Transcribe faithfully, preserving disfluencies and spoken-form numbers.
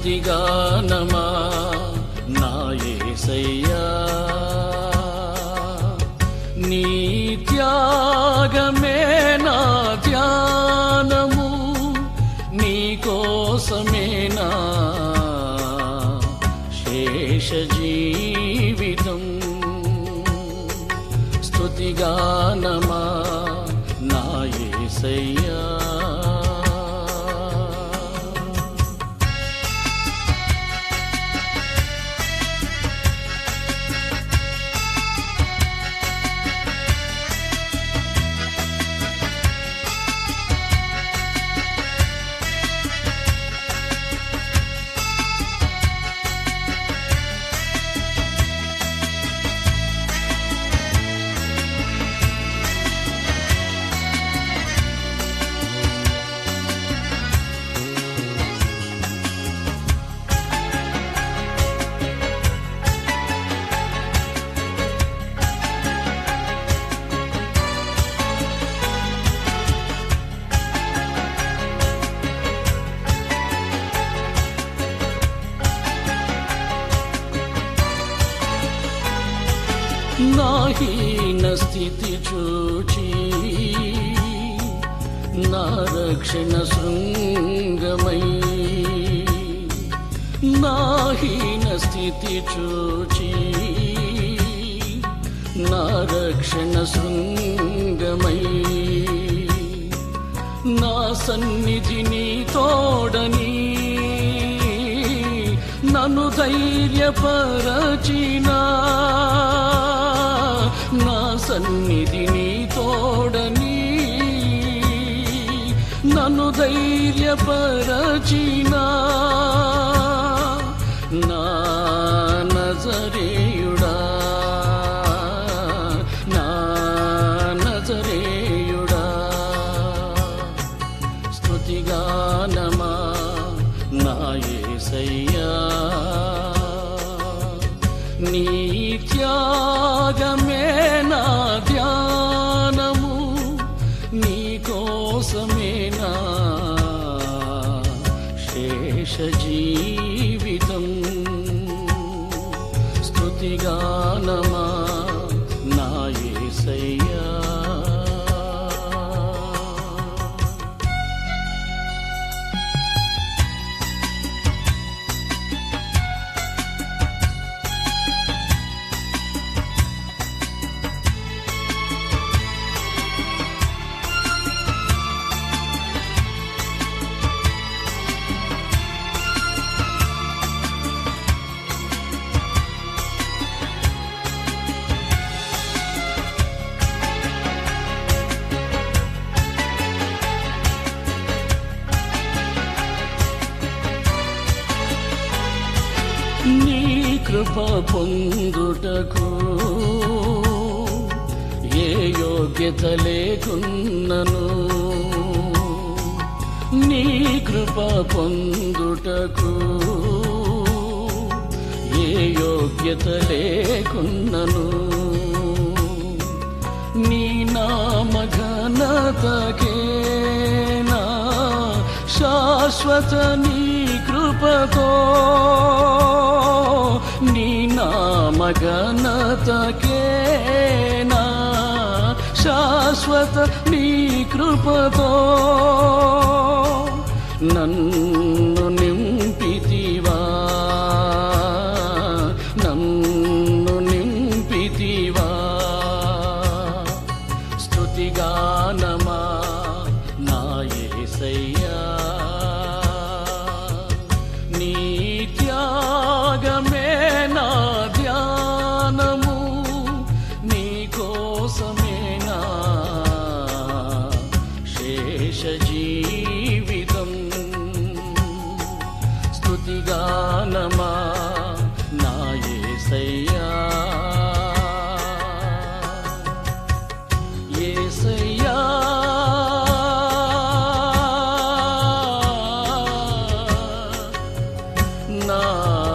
స్తుతిగానమా నా యేసయ్యా, నీ త్యాగమే నా ధ్యానము, నీ కోసమే నా శేష జీవితం. స్తుతిగానమా నా యేసయ్యా. నా హీన స్థితి చూచి నా రక్షణ శృంగమై, నా హీన స్థితి చూచి నా రక్షణ శృంగమై, నా సన్నిధిని తోడని నన్ను ధైర్యపరచినా, నా సన్నిధిని తోడని నన్ను ధైర్యపరచినా, నా నజరేయుడా, నా నజరేయుడా. స్తుతిగానమా నా యేసయ్యా, నీ త్యాగమే నా ధ్యానము, నీ కోసమే నా శేష జీవితం. స్తుతిగానమా నా యేసయ్యా. నీ కృప పొందుటకు ఏ యోగ్యత లేకున్నను, నీ కృప పొందుటకు ఏ యోగ్యత లేకున్నను, నీ నామ ఘనతకే నా శాశ్వత నీ కృపతో, నీ నామ ఘనతకే నా శాశ్వత నీ కృపతో నన్ను నింపితివా, నన్ను నింపితివా. స్తుతిగానమా నా యేసయ్యా, నీ త్యాగమే నా ధ్యానము, నీ కోసమే నా శేష జీవితం. స్తుతిగానమా నా యేసయ్యా, యేసయ్యా. నా